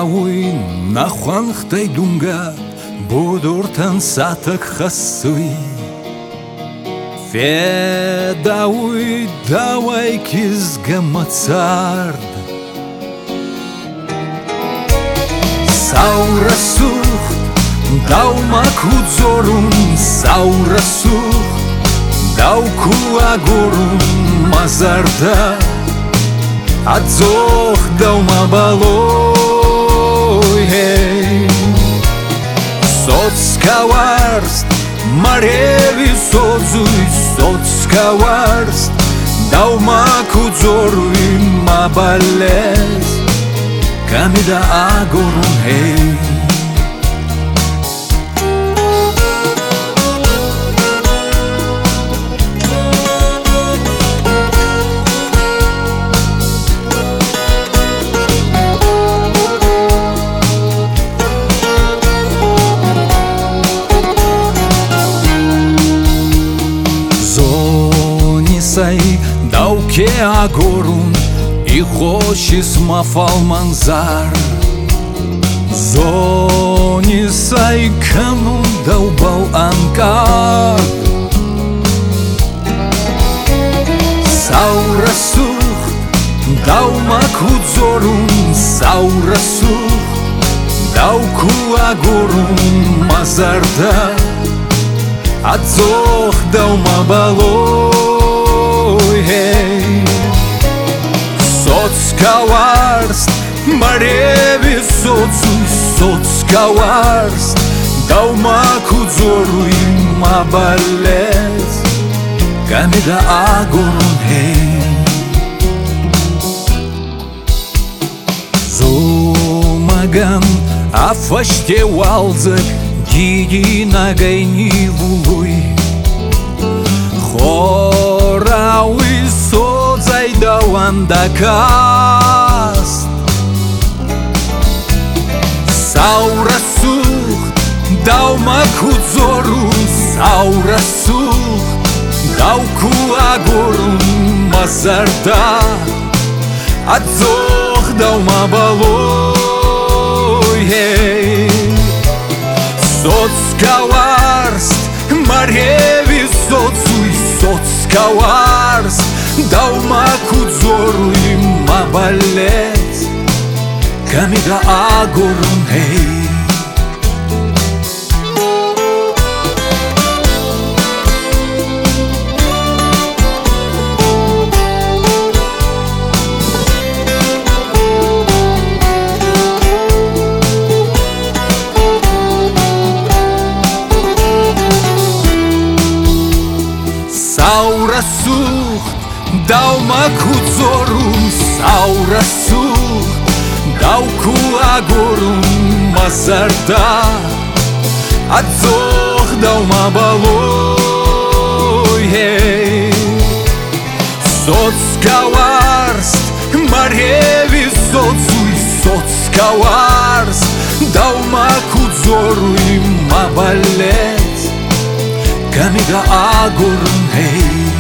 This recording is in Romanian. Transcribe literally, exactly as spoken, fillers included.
Daui nahuanchtei dunga Budurtan satak khasui Fe daui dawai kizga matsard Saurasuh dau makuzorun Saurasuh dau kuagorun mazarda Adzoh dau mabaloi hey Soțkawarst marevi sozui Soțkawarst dau makuzorui mabales Kamida agorun hey Dau che agorun I hoshis mafal manzar Zoni sai kanun dau bau ankar Saurasuh dau makuzorun Saurasuh dau ku agorun mazarda Adzoh dau mabaloi hey Soțkawarst marevi sozui Soțkawarst dau makuzorui mabales Kamida agorun hey Zomagan afaște walzak Gigi nagay nivului Horaui sozai dau andakast Saurasuh dau makuzorun Saurasuh dau ku agorun mazarda Adzoh dau mabaloi hey Soțkawarst marevi sozui Soțkawarst dau makuzorui mabales Kamida agorun hey Saurasuh dau makuzorun Saurasuh dau ku agorun mazarda Adzoh dau mabaloi hey Soțkawarst marevi sozui Soțkawarst dau makuzorui mabales Kamida agorun hey